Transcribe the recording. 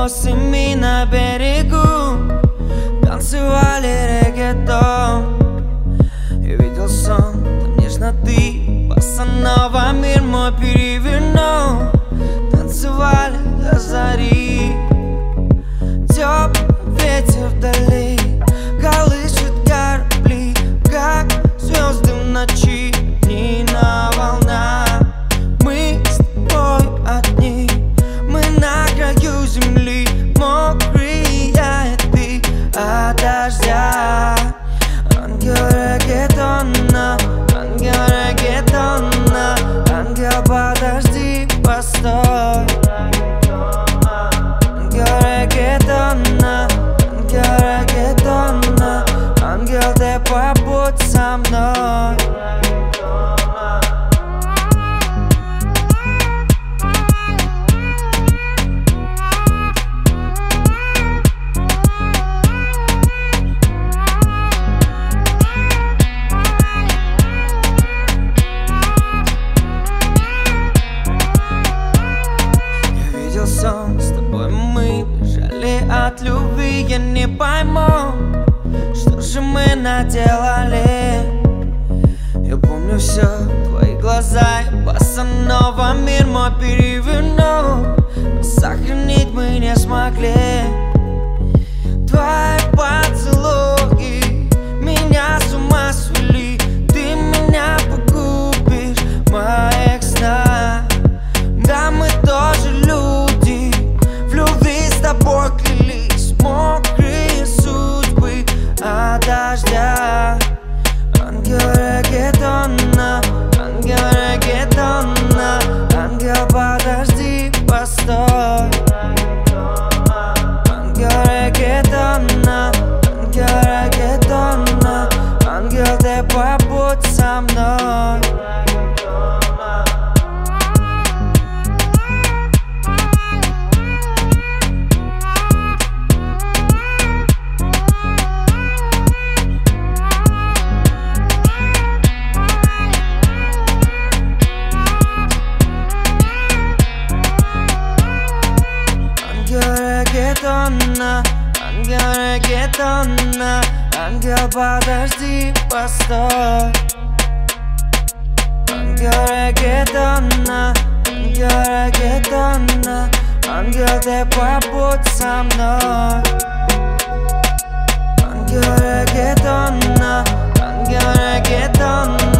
босыми на берегу танцевали реггетон. Я видел сон, там нежноты, босанова мир мой перевернул. Танцевали до зари, теплый ветер вдали колышет корабли, как звезды в ночи, дни на волнах. Мы с тобой одни, мы на краю земли, мокрые я и ты от дождя. Ангел реггетона, ангел реггетона, ангел, подожди, постой. Ангел реггетона, ангел реггетона, ангел, ты побудь со мной. С тобой мы бежали от любви, я не пойму, что же мы наделали. Я помню все, твои глаза и босанова мир мой перевернул, но сохранить мы не смогли. Твои поцелуи меня с ума свели, ты меня погубишь в моих снах. Да, мы тоже люди, в любви с тобой клялись, мокрые судьбы от дождя. Ангел реггетона, ангел реггетона, ангел, подожди, постой. Ангел реггетона, ангел реггетона, ангел, ты побудь со мной. Ангел реггетона, ангел, подожди, постой. Ангел реггетона, ангел реггетона, ангел, ты побудь со мной. Ангел реггетона, ангел реггетона,